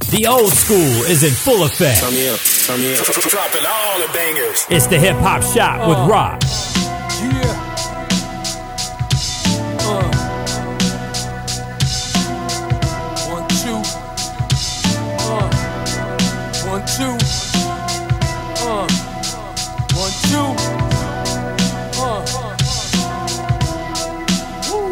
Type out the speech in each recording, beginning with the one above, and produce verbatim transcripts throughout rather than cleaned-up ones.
The old school is in full effect. Turn me up, turn me up. Dropping all the bangers. It's the Hip Hop Shop uh, with Rock. Yeah. Uh. One, two. Uh. One, two. Uh. One, two. Uh. Woo.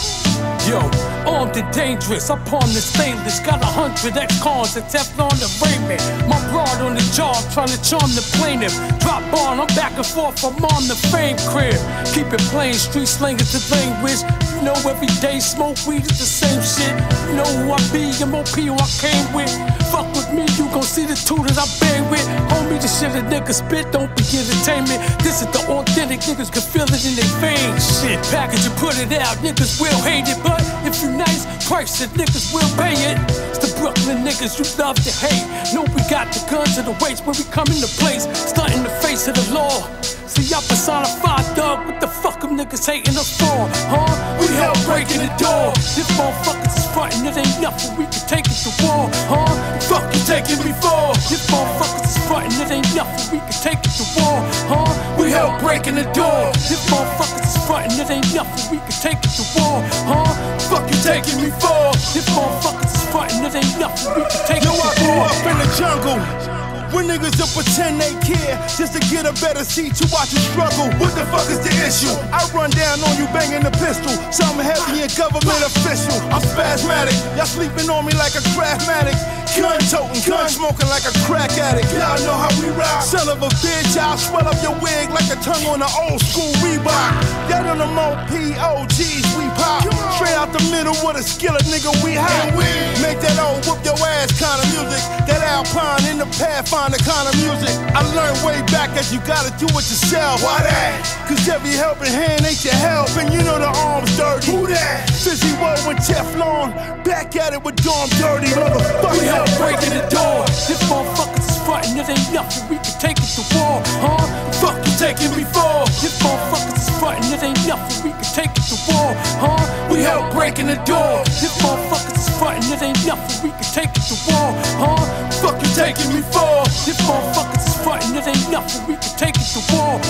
Yo. Armed and dangerous, I palm the stainless. Got a hundred ex-cons and Teflon the raiment. My broad on the job, trying to charm the plaintiff. Drop on, I'm back and forth from on the fame crib. Keep it plain, street slang is the language. You know every day smoke weed is the same shit. You know who I be, M O P who I came with. Fuck with me, you gon' see the two that I bang with. Homie, the shit a nigga spit, don't be entertainment. This is the authentic, niggas can feel it in their veins. Shit, package and put it out, niggas will hate it. But if you nice, price it, niggas will pay it. It's the Brooklyn niggas you love to hate. Know we got the guns to the waist when we come into place. Stunt in the face of the law. See, I personified dog, what the fuck them niggas hating us for, huh? We hell breaking the door. This motherfuckers is frontin', it ain't nothing, we can take it to war, huh? Fuck you taking me for? This motherfuckers is frontin', it ain't nothing, we can take it to war, huh? We hell breaking the door. This motherfuckers is frontin', it ain't nothing, we can take it to war, huh? Fuck you taking me for? This motherfuckers is frontin', it ain't nothing, we can take it to war. Yo, I grew up in the jungle. When niggas will pretend they care just to get a better seat to watch you struggle. What the fuck is the issue? I run down on you banging the pistol. Something heavy and government official. I'm spasmatic. Y'all sleeping on me like a craftmatic. Gun toting, gun smoking like a crack addict. Y'all know how we rock. Son of a bitch, I'll swell up your wig like a tongue on an old school Reebok. Y'all on the M O P O Gs, we pop. Straight out the middle with a skillet, nigga, we hot. Make that old whoop your ass kind of music. That Alpine in the Pathfinder kind of music. I learned way back that you gotta do it yourself. Why that? Cause every helping hand ain't your help. And you know the arm's dirty. Who that? Fizzy Woe with Teflon. Back at it with Dom Dirty, motherfucker. We hell breaking the door. This motherfuckers is frontin', it ain't nothing, we can take it to war, huh? Fuck you taking me for? This motherfuckers is frontin', it ain't nothing, we can take it to war, huh? We hell breaking the door. This motherfuckers is frontin', it ain't nothing, we can take it to war, huh? Fuck you taking me for? This motherfuckers is frontin', it ain't nothing, we can take it to war.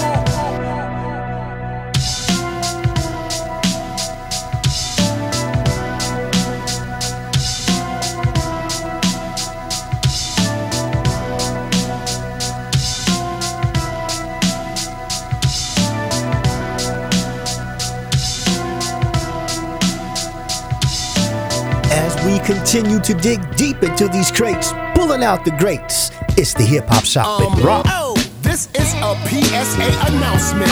We continue to dig deep into these crates, pulling out the greats. It's the Hip Hop Shop um, with Rock. Oh, this is a P S A announcement.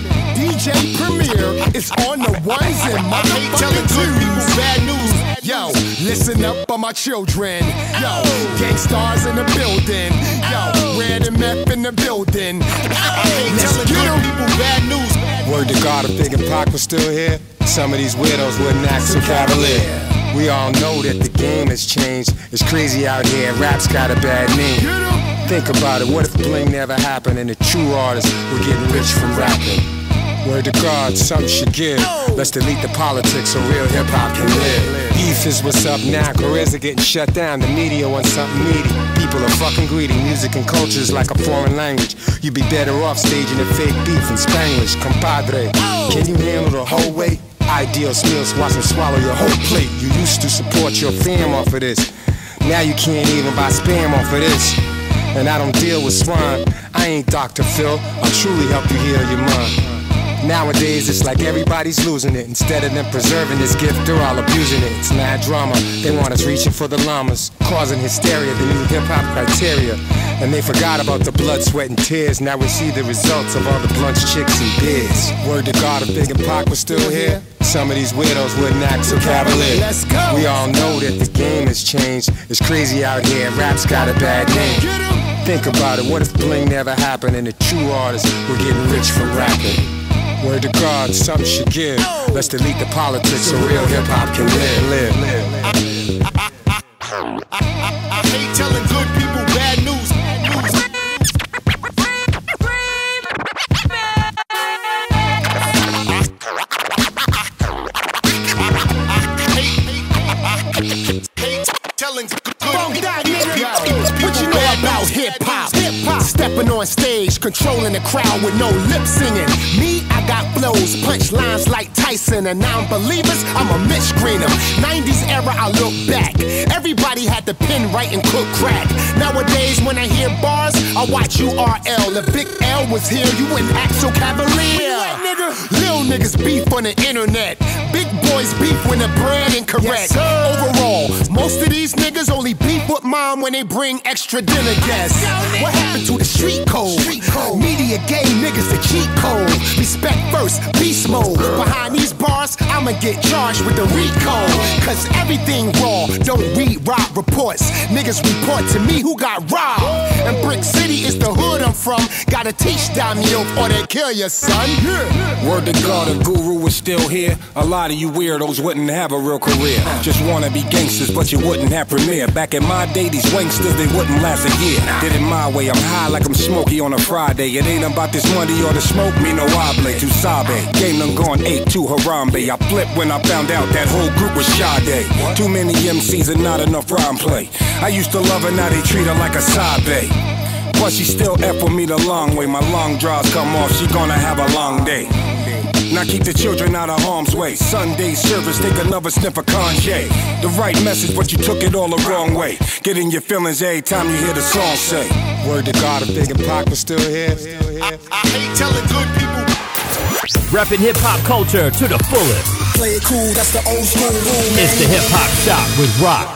D J Premier is on the ones and my telling good people bad news. Yo, listen up, all my children. Yo, gangstar's in the building. Yo, Red and Meth in the building. Let's get good people bad news. Word to God, if Big and Pac was still here, some of these widows wouldn't act so cavalier. We all know that the game has changed. It's crazy out here, rap's got a bad name. Think about it, what if bling never happened and the true artists were getting rich from rapping? Word to God, something should give. Let's delete the politics so real hip-hop can live. Beef is what's up now, careers are getting shut down. The media wants something meaty. People are fucking greedy. Music and culture is like a foreign language. You'd be better off staging a fake beef in Spanglish. Compadre, can you handle the whole weight? Ideal meals, watch them swallow your whole plate. You used to support your fam off of this. Now you can't even buy spam off of this. And I don't deal with swine. I ain't Doctor Phil. I'll truly help you heal your mind. Nowadays it's like everybody's losing it. Instead of them preserving this gift, they're all abusing it. It's mad drama. They want us reaching for the llamas, causing hysteria, the new hip-hop criteria. And they forgot about the blood, sweat, and tears. Now we see the results of all the blunts, chicks, and beers. Word to God, if Big and Pac was still here, some of these widows wouldn't act so cavalier. Let's go. We all know that the game has changed. It's crazy out here, rap's got a bad name. Think about it, what if bling never happened and the true artists were getting rich from rapping? Word to God, something should give. Let's delete the politics so real hip-hop can live, live, live. I, I, I, I hate telling good people bad news. Telling good funk that nigga. Yo, what you know about hip hop? Hip hop. Stepping on stage, controlling the crowd with no lip singing. Me, I got flows, punch lines like Tyson, and non-believers, I'm a Mitch Greener. nineties era, I look back. Everybody had the pen right and cook crack. Nowadays, when I hear bars, I watch U R L. If Big L was here, you wouldn't act so cavalier. Lil niggas beef on the internet. Big boys beef when the brand incorrect. Yes, overall, most of these niggas only beef with mom when they bring extra dinner guests. What happened to the street code? Street code. Media gay niggas the cheat code. Respect first, beast mode. Behind these bars, I'ma get charged with the RICO. Cause everything raw, don't read rob reports. Niggas report to me who got robbed. And Brick City is the hood I'm from. Gotta teach Damiel or they kill your son. Yeah. Word to God, the guru was still here. A lot of you weirdos wouldn't have a real career. Just wanna be gangsters, but you wouldn't have premiere. Back in my day, these wanksters, they wouldn't last a year. Did it my way, I'm high like I'm Smokey on a Friday. It ain't about this money or the smoke, me no oble. To Sabe, game done gone eight to Harambe. I flipped when I found out that whole group was Sade. Too many M Cs and not enough rhyme play. I used to love her, now they treat her like a Sabe. But she still F with me the long way. My long drives come off, she gonna have a long day. Now keep the children out of harm's way. Sunday service, take another sniff of Kanye. The right message, but you took it all the wrong way. Get in your feelings every time you hear the song say. Word to God, if Big and Pac was still here. I, I hate telling good people. Repping hip hop culture to the fullest. Play it cool, that's the old school rule, man. It's the Hip Hop Shop with Rock.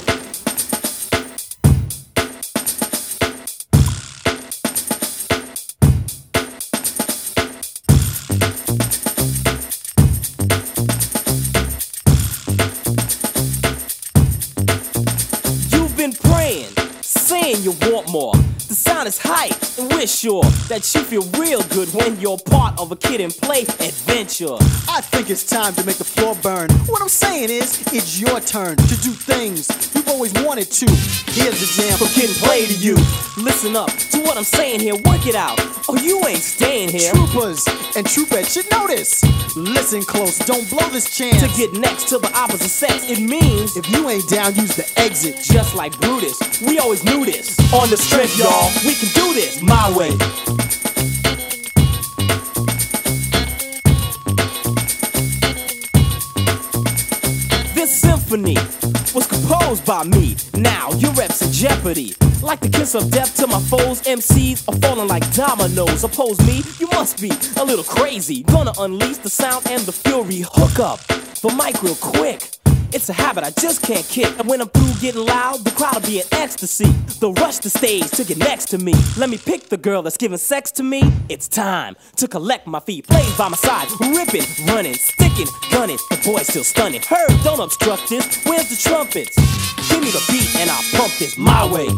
You want more. The sound is hype, and we're sure that you feel real good when you're part of a Kid and Play adventure. I think it's time to make the floor burn. What I'm saying is, it's your turn to do things you've always wanted to. Here's the jam from Kid and Play to you. Listen up to what I'm saying here, work it out. Oh, you ain't staying here. Troopers and troopettes should know this. Listen close, don't blow this chance. To get next to the opposite sex, it means if you ain't down, use the exit. Just like Brutus, we always knew this. On the strip, y'all, we can do this my way. This symphony was composed by me. Now your reps in jeopardy. Like the kiss of death to my foes, M Cs are falling like dominoes. Oppose me, you must be a little crazy. Gonna unleash the sound and the fury. Hook up the mic real quick. It's a habit I just can't kick. And when I'm through getting loud, the crowd'll be in ecstasy. They'll rush the stage to get next to me. Let me pick the girl that's giving sex to me. It's time to collect my feet. Plays by my side, ripping, running, sticking, gunning. The boy's still stunning. Herb, don't obstruct this. Where's the trumpets? Give me the beat and I'll pump this my way.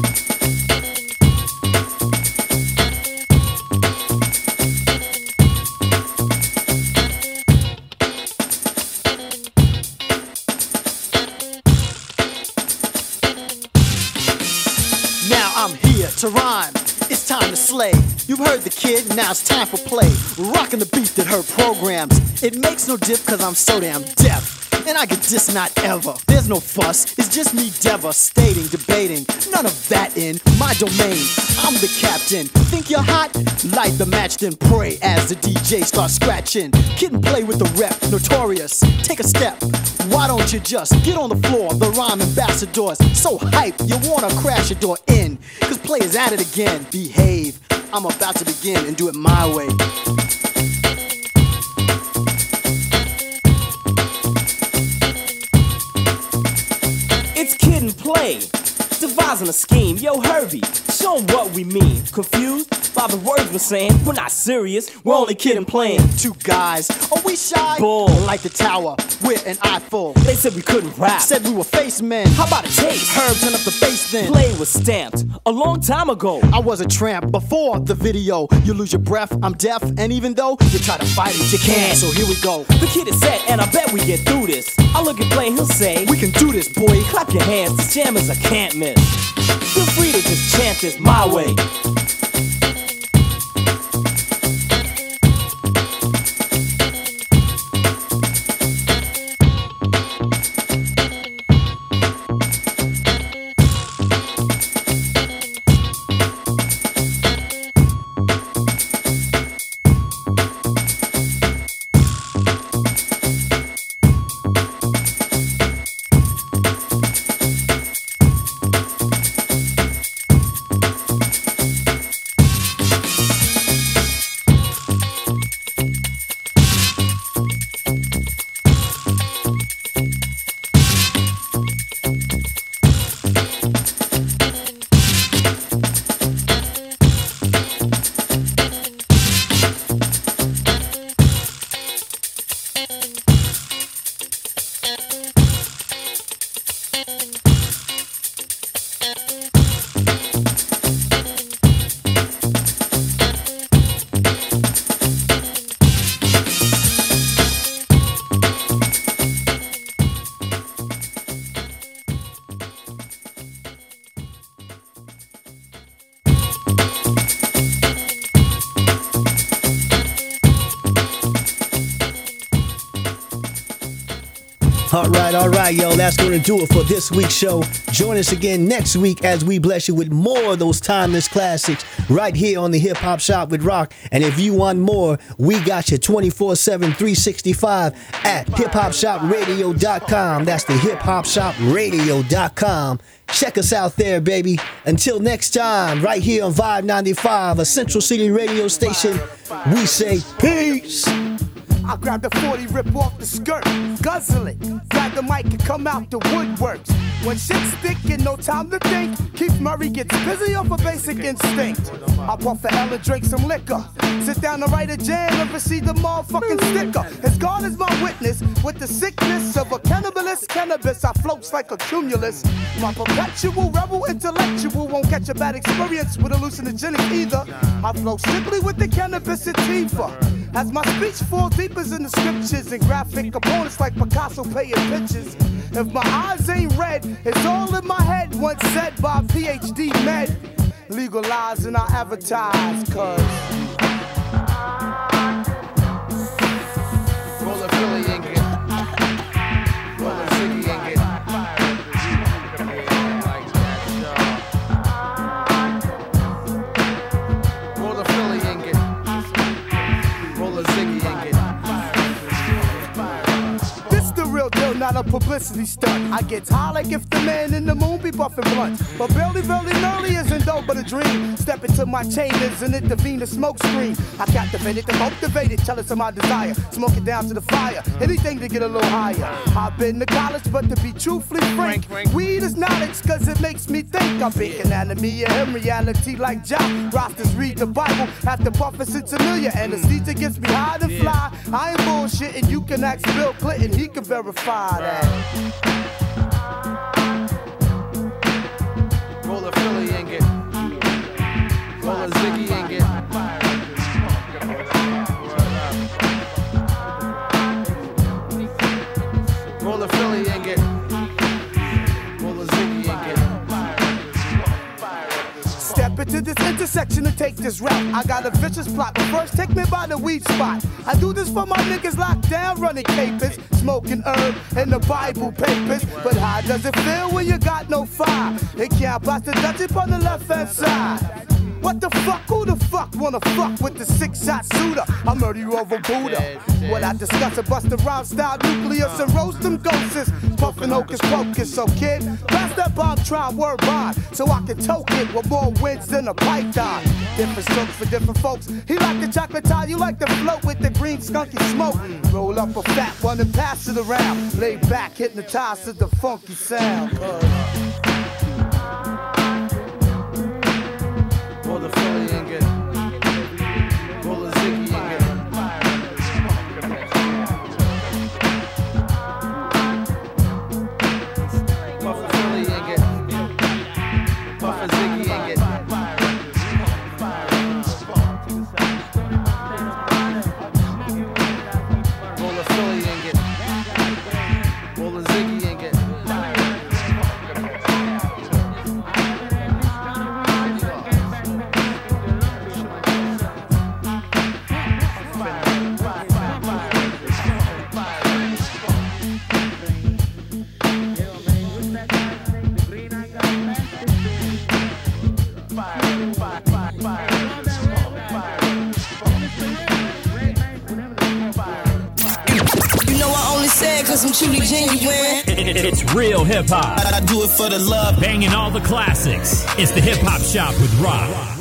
I'm here to rhyme, it's time to slay. You've heard the kid, now it's time for play. Rockin' the beat that heard programs. It makes no dip cause I'm so damn deaf. And I get this not ever. There's no fuss, it's just me devastating, debating. None of that in my domain. I'm the captain. Think you're hot? Light the match, then pray as the D J starts scratching. Kid and Play with the rep, notorious. Take a step. Why don't you just get on the floor? The rhyme ambassadors so hype you wanna crash your door in. Cause Play is at it again. Behave. I'm about to begin and do it my way. It's Kid and Play, devising a scheme. Yo, Herbie, show 'em what we mean. Confused by the words we're saying? We're not serious, we're only Kid and Playing. Two guys, are we shy? Bull. Like the tower, we're an eyeful. They said we couldn't rap. Said we were face men. How about a taste? Herb, turn up the bass then. Play was stamped a long time ago. I was a tramp before the video. You lose your breath, I'm deaf, and even though you try to fight it, you can't. So here we go. The kid is set, and I bet we get through this. I look at Play, he'll say, we can do this, boy. Clap your hands, this jam is a can't miss. Feel free to just chant this my way. right, all right, yo. That's going to do it for this week's show. Join us again next week as we bless you with more of those timeless classics right here on the Hip Hop Shop with Rock. And if you want more, we got you twenty-four seven, three sixty-five at hip hop shop radio dot com. That's the hip hop shop radio dot com. Check us out there, baby. Until next time, right here on Vibe ninety-five, a Central City radio station, we say peace. I grab the forty, rip off the skirt, guzzle it, grab the mic and come out the woodworks. When shit's thick and no time to think, Keith Murray gets busy off a basic instinct. I puff a L and drink some liquor, sit down and write a jam and receive the motherfucking sticker. As God is my witness, with the sickness of a cannibalist cannabis, I floats like a cumulus. My perpetual rebel intellectual won't catch a bad experience with hallucinogenic either. I flow strictly with the cannabis sativa. As my speech falls deep as in the scriptures and graphic components like Picasso paying pictures. If my eyes ain't red, it's all in my head. Once said by P H D med. Legalize and I advertise, cause roll a Philly and get roll a Ziggy and get roll a Philly and get roll a Ziggy and get. This the real deal, not a publicity stunt. I get high like if the man in the moon be buffing blunts. But barely, barely, early isn't dope but a dream. Step into my chambers and intervene the smoke screen. I captivate it, motivate it, jealous of my desire. Smoke it down to the fire, anything to get a little higher. I've been to college, but to be truthfully frank, weed is knowledge cause it makes me think. I'm big anatomy and reality like John. Rosters read the Bible after puffin' it's familiar. Anesthesia gets me high to fly. I ain't bullshitting, you can ask Bill Clinton, he can verify that. Roll a Philly and get roll a Ziggy and get roll a Philly and get roll a Ziggy and get. Step into this intersection and take this route. I got a vicious plot, but first take me by the weed spot. I do this for my niggas locked down, running capers, smoking herb and the Bible papers. But how does it feel when you got no fire? They can't blast the Dutchie on the left hand side. What the fuck? Who the fuck wanna fuck with the six-shot shooter? I murder you over Buddha. What I discuss a bust around style nucleus and roast them ghosts. Puffin' hocus pocus, so kid, pass that bomb, try word bond, so I can toke it with more wins than a python. Different strokes for different folks. He like the chocolate tie, you like to float with the green skunky smoke. Roll up a fat one and pass it around. Lay back, hypnotized to the funky sound. Roll the Philly and get roll a Ziggy and get puff a Philly and get puff a Ziggy and get roll a Philly and get roll a Ziggy and get. Cause I'm truly genuine. It's real hip hop. I do it for the love. Banging all the classics. It's the Hip Hop Shop with Rock.